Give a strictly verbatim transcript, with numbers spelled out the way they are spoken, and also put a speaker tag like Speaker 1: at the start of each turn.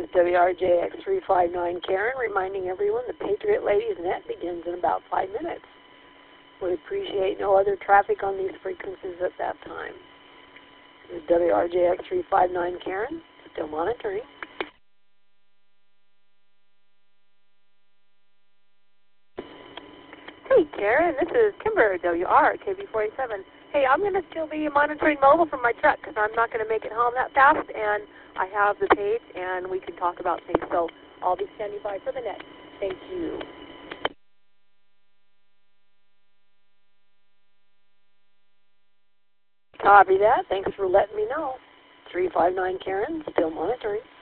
Speaker 1: is W R J X three five nine Karen, reminding everyone the Patriot Ladies Net begins in about five minutes. We appreciate no other traffic on these frequencies at that time. This is W R J X three five nine Karen, still monitoring.
Speaker 2: Hey Karen, this is Kimber, W R K B forty-seven. Hey, I'm going to still be monitoring mobile from my truck because I'm not going to make it home that fast, and I have the page, and we can talk about things. So I'll be standing by for the net. Thank you.
Speaker 1: Copy that. Thanks for letting me know. three five nine Karen, still monitoring.